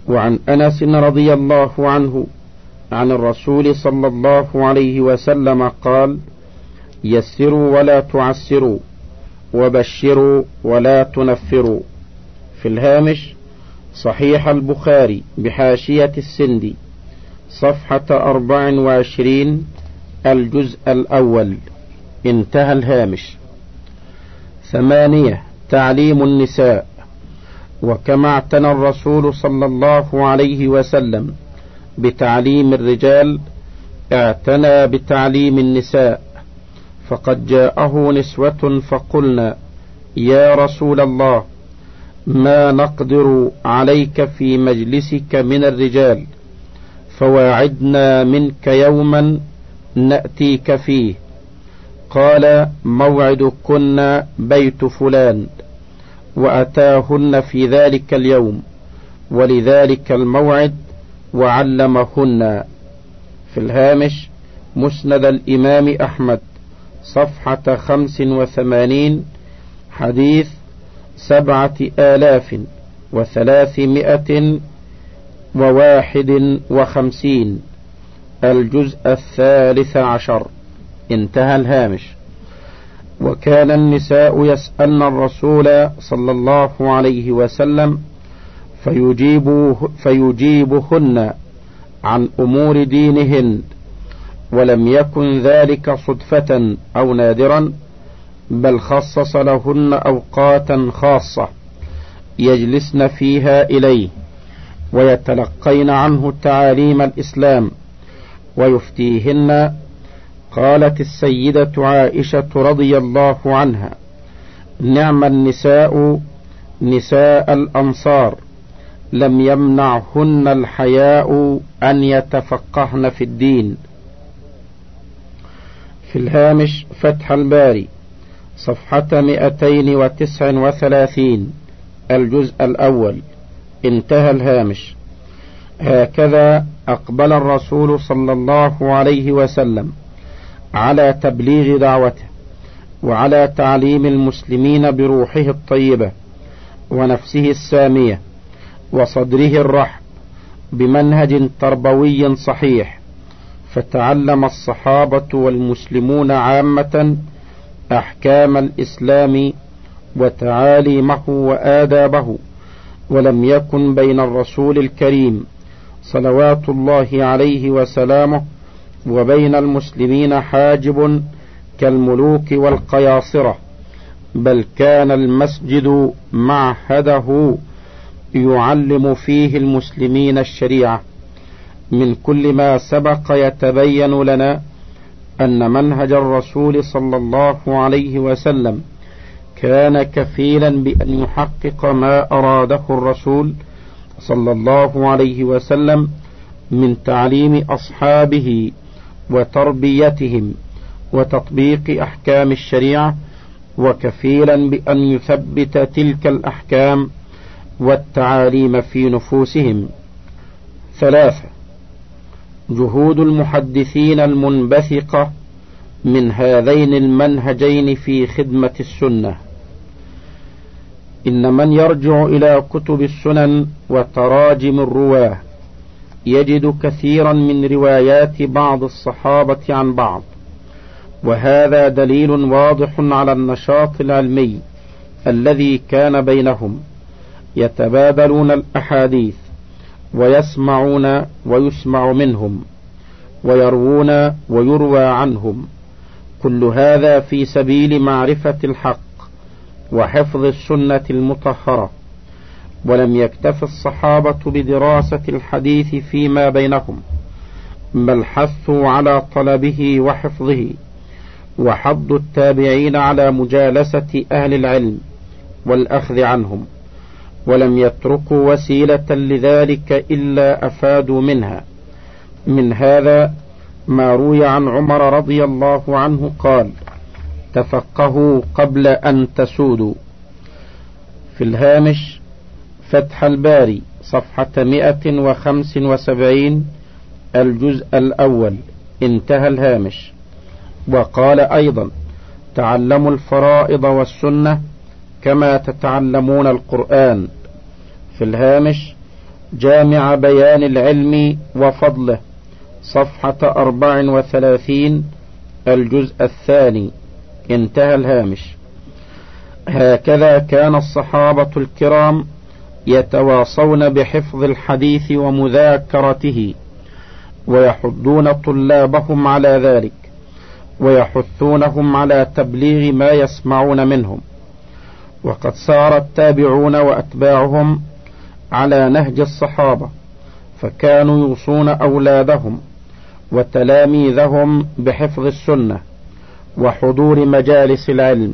وعن أنس رضي الله عنه عن الرسول صلى الله عليه وسلم قال: يسروا ولا تعسروا، وبشروا ولا تنفروا. في الهامش: صحيح البخاري بحاشية السندي، صفحة 24، الجزء الأول. انتهى الهامش. 8. تعليم النساء. وكما اعتنى الرسول صلى الله عليه وسلم بتعليم الرجال، اعتنى بتعليم النساء، فقد جاءه نسوة فقلنا: يا رسول الله، ما نقدر عليك في مجلسك من الرجال، فواعدنا منك يوما نأتيك فيه. قال: موعدكن بيت فلان. وأتاهن في ذلك اليوم ولذلك الموعد وعلمهن. في الهامش: مسند الإمام أحمد، صفحة 85، حديث 7351، الجزء 13. انتهى الهامش. وكان النساء يسألن الرسول صلى الله عليه وسلم فيجيبهن عن أمور دينهن، ولم يكن ذلك صدفة أو نادرا، بل خصص لهن أوقاتا خاصة يجلسن فيها إليه ويتلقين عنه تعاليم الإسلام ويفتيهن. قالت السيدة عائشة رضي الله عنها: نعم النساء نساء الأنصار، لم يمنعهن الحياء أن يتفقهن في الدين. في الهامش: فتح الباري، صفحة 239، الجزء الأول. انتهى الهامش. هكذا أقبل الرسول صلى الله عليه وسلم على تبليغ دعوته، وعلى تعليم المسلمين بروحه الطيبة ونفسه السامية وصدره الرحب بمنهج تربوي صحيح، فتعلم الصحابة والمسلمون عامة أحكام الإسلام وتعاليمه وآدابه، ولم يكن بين الرسول الكريم صلوات الله عليه وسلامه وبين المسلمين حاجب كالملوك والقياصرة، بل كان المسجد معهده يعلم فيه المسلمين الشريعة. من كل ما سبق يتبين لنا أن منهج الرسول صلى الله عليه وسلم كان كفيلا بأن يحقق ما أراده الرسول صلى الله عليه وسلم من تعليم أصحابه وتربيتهم وتطبيق أحكام الشريعة، وكفيلا بأن يثبت تلك الأحكام والتعاليم في نفوسهم. 3. جهود المحدثين المنبثقة من هذين المنهجين في خدمة السنة. إن من يرجع إلى كتب السنن وتراجم الرواه يجد كثيرا من روايات بعض الصحابة عن بعض، وهذا دليل واضح على النشاط العلمي الذي كان بينهم، يتبادلون الأحاديث ويسمعون ويسمع منهم، ويروون ويروى عنهم، كل هذا في سبيل معرفة الحق وحفظ السنة المطهرة. ولم يكتف الصحابة بدراسة الحديث فيما بينهم، بل حثوا على طلبه وحفظه، وحضوا التابعين على مجالسة أهل العلم والأخذ عنهم، ولم يتركوا وسيلة لذلك إلا أفادوا منها. من هذا ما روي عن عمر رضي الله عنه قال: تفقهوا قبل أن تسودوا. في الهامش: فتح الباري، صفحة 175، الجزء الأول. انتهى الهامش. وقال أيضا: تعلموا الفرائض والسنة كما تتعلمون القرآن. في الهامش: جامع بيان العلم وفضله، صفحة 34، الجزء الثاني. انتهى الهامش. هكذا كان الصحابة الكرام يتواصون بحفظ الحديث ومذاكرته، ويحضون طلابهم على ذلك، ويحثونهم على تبليغ ما يسمعون منهم. وقد سار التابعون وأتباعهم على نهج الصحابة، فكانوا يوصون أولادهم وتلاميذهم بحفظ السنة وحضور مجالس العلم.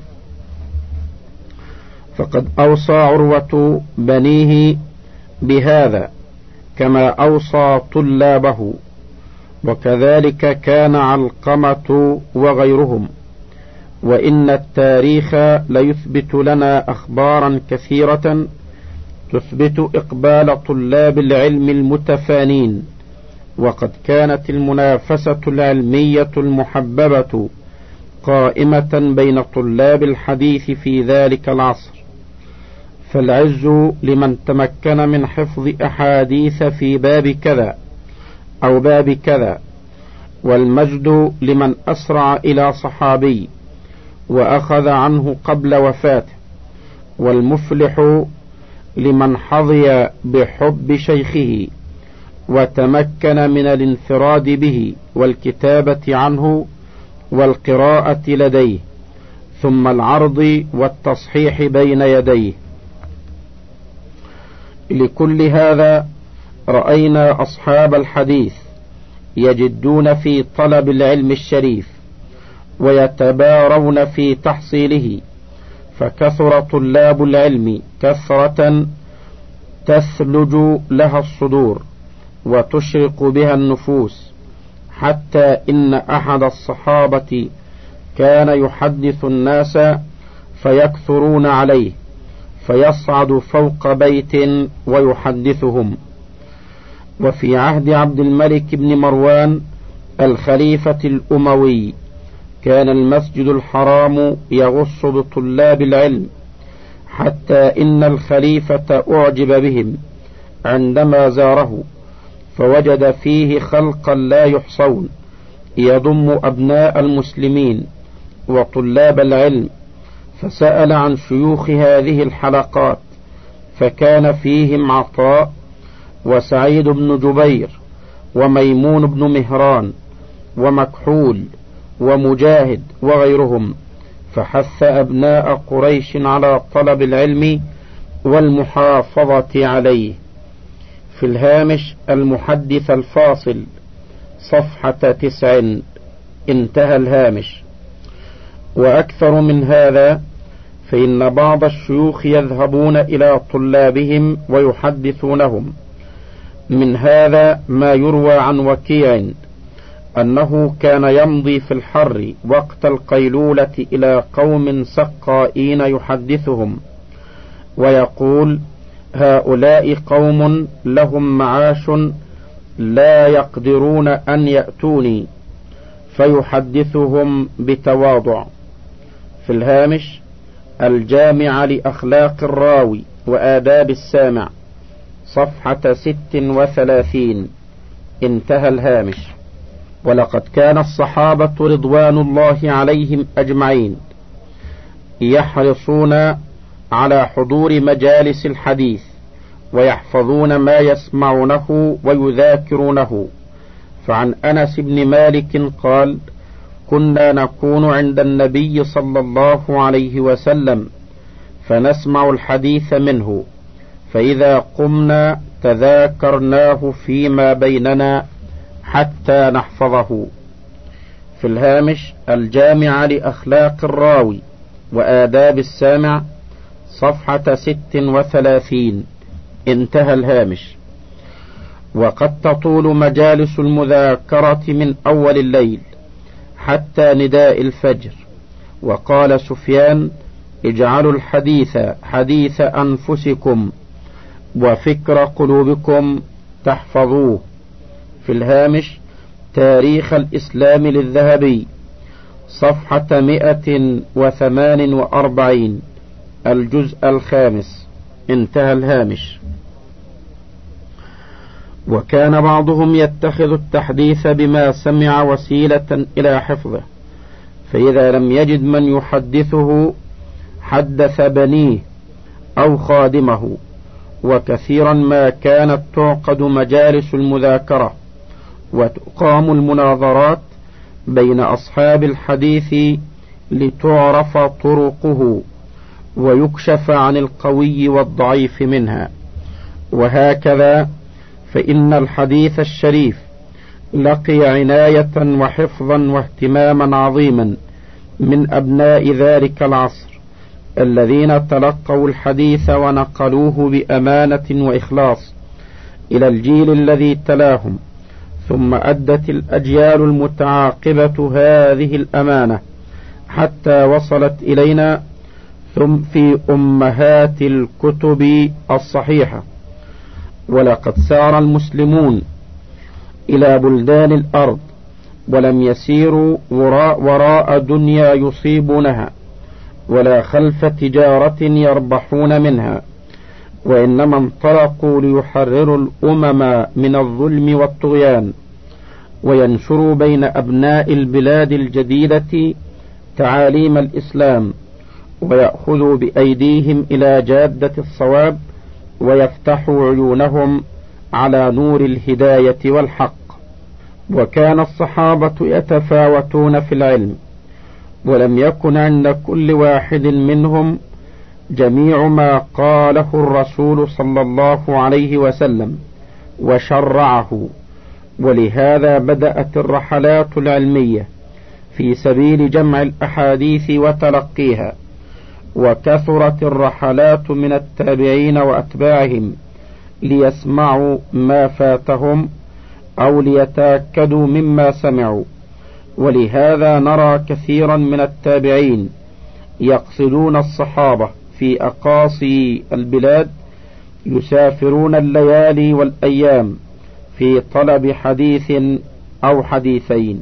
فقد أوصى عروة بنيه بهذا كما أوصى طلابه، وكذلك كان علقمة وغيرهم. وإن التاريخ ليثبت لنا أخبارا كثيرة تثبت إقبال طلاب العلم المتفانين، وقد كانت المنافسة العلمية المحببة قائمة بين طلاب الحديث في ذلك العصر، فالعز لمن تمكن من حفظ أحاديث في باب كذا أو باب كذا، والمجد لمن أسرع إلى صحابي وأخذ عنه قبل وفاته، والمفلح لمن حظي بحب شيخه وتمكن من الانفراد به والكتابة عنه والقراءة لديه، ثم العرض والتصحيح بين يديه. لكل هذا رأينا أصحاب الحديث يجدون في طلب العلم الشريف ويتبارون في تحصيله، فكثر طلاب العلم كثرة تثلج لها الصدور وتشرق بها النفوس، حتى إن أحد الصحابة كان يحدث الناس فيكثرون عليه، فيصعد فوق بيت ويحدثهم. وفي عهد عبد الملك بن مروان الخليفة الأموي كان المسجد الحرام يغص بطلاب العلم، حتى إن الخليفة أعجب بهم عندما زاره، فوجد فيه خلقا لا يحصون يضم أبناء المسلمين وطلاب العلم، فسأل عن شيوخ هذه الحلقات، فكان فيهم عطاء وسعيد بن جبير وميمون بن مهران ومكحول ومجاهد وغيرهم، فحث أبناء قريش على طلب العلم والمحافظة عليه. في الهامش المحدث الفاصل، صفحة 9، انتهى الهامش. وأكثر من هذا، فإن بعض الشيوخ يذهبون إلى طلابهم ويحدثونهم. من هذا ما يروى عن وكيع أنه كان يمضي في الحر وقت القيلولة إلى قوم سقائين يحدثهم، ويقول: هؤلاء قوم لهم معاش لا يقدرون أن يأتوني، فيحدثهم بتواضع. في الهامش الجامع لأخلاق الراوي وآداب السامع، صفحة 36، انتهى الهامش. ولقد كان الصحابة رضوان الله عليهم أجمعين يحرصون على حضور مجالس الحديث، ويحفظون ما يسمعونه ويذاكرونه. فعن أنس بن مالك قال: كنا نكون عند النبي صلى الله عليه وسلم فنسمع الحديث منه، فإذا قمنا تذاكرناه فيما بيننا حتى نحفظه. في الهامش الجامع لأخلاق الراوي وآداب السامع، صفحة 36، انتهى الهامش. وقد تطول مجالس المذاكرة من أول الليل حتى نداء الفجر. وقال سفيان: اجعلوا الحديث حديث أنفسكم وفكر قلوبكم تحفظوه. في الهامش تاريخ الإسلام للذهبي، صفحة 148، الجزء الخامس، انتهى الهامش. وكان بعضهم يتخذ التحديث بما سمع وسيلة إلى حفظه، فإذا لم يجد من يحدثه حدث بنيه أو خادمه. وكثيرا ما كانت تعقد مجالس المذاكرة وتقام المناظرات بين أصحاب الحديث لتعرف طرقه ويكشف عن القوي والضعيف منها. وهكذا فإن الحديث الشريف لقي عناية وحفظا واهتماما عظيما من أبناء ذلك العصر الذين تلقوا الحديث ونقلوه بأمانة وإخلاص إلى الجيل الذي تلاهم، ثم أدت الأجيال المتعاقبة هذه الأمانة حتى وصلت إلينا ثم في أمهات الكتب الصحيحة. ولقد سار المسلمون إلى بلدان الأرض ولم يسيروا وراء دنيا يصيبونها ولا خلف تجارة يربحون منها، وإنما انطلقوا ليحرروا الأمم من الظلم والطغيان، وينشروا بين أبناء البلاد الجديدة تعاليم الإسلام، ويأخذوا بأيديهم إلى جادة الصواب، ويفتحوا عيونهم على نور الهداية والحق. وكان الصحابة يتفاوتون في العلم، ولم يكن عند كل واحد منهم جميع ما قاله الرسول صلى الله عليه وسلم وشرعه، ولهذا بدأت الرحلات العلمية في سبيل جمع الأحاديث وتلقيها، وكثرت الرحلات من التابعين وأتباعهم ليسمعوا ما فاتهم أو ليتأكدوا مما سمعوا. ولهذا نرى كثيرا من التابعين يقصدون الصحابة في أقاصي البلاد، يسافرون الليالي والأيام في طلب حديث أو حديثين.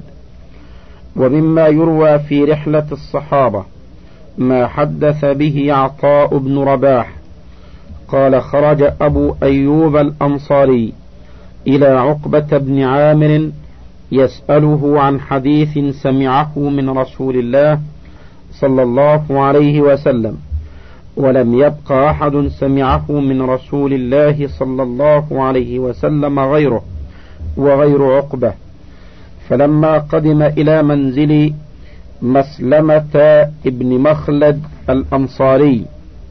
ومما يروى في رحلة الصحابة ما حدث به عطاء بن رباح قال: خرج أبو أيوب الأنصاري إلى عقبة بن عامر يسأله عن حديث سمعه من رسول الله صلى الله عليه وسلم، ولم يبق أحد سمعه من رسول الله صلى الله عليه وسلم غيره وغير عقبة. فلما قدم إلى منزل مسلمة ابن مخلد الأنصاري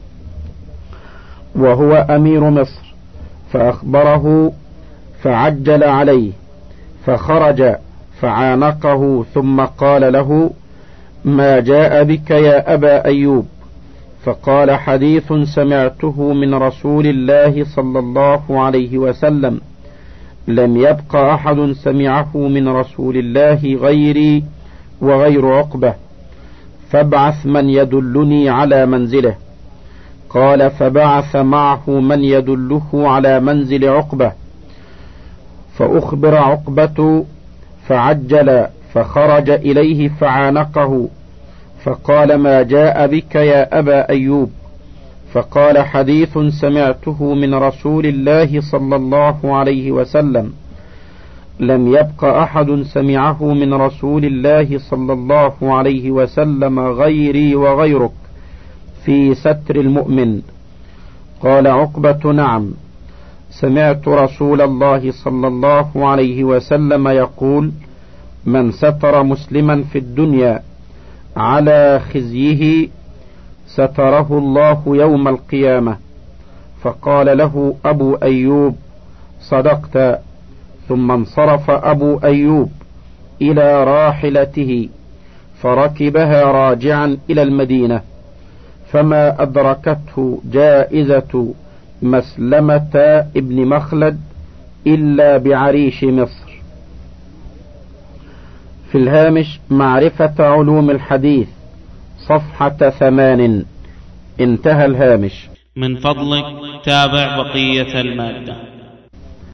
وهو أمير مصر فأخبره فعجل عليه، فخرج فعانقه ثم قال له: ما جاء بك يا أبا أيوب؟ فقال: حديث سمعته من رسول الله صلى الله عليه وسلم، لم يبق أحد سمعه من رسول الله غيري وغير عقبة، فابعث من يدلني على منزله. قال: فبعث معه من يدله على منزل عقبة، فأخبر عقبة فعجل، فخرج إليه فعانقه، فقال: ما جاء بك يا أبا أيوب؟ فقال: حديث سمعته من رسول الله صلى الله عليه وسلم، لم يبق أحد سمعه من رسول الله صلى الله عليه وسلم غيري وغيرك في ستر المؤمن. قال عقبة: نعم، سمعت رسول الله صلى الله عليه وسلم يقول: من ستر مسلما في الدنيا على خزيه ستره الله يوم القيامة. فقال له أبو أيوب: صدقت. ثم انصرف أبو أيوب إلى راحلته فركبها راجعا إلى المدينة، فما أدركته جائزة مسلمة ابن مخلد إلا بعريش مصر. في الهامش: معرفة علوم الحديث، صفحة 8. انتهى الهامش. من فضلك تابع بقية المادة.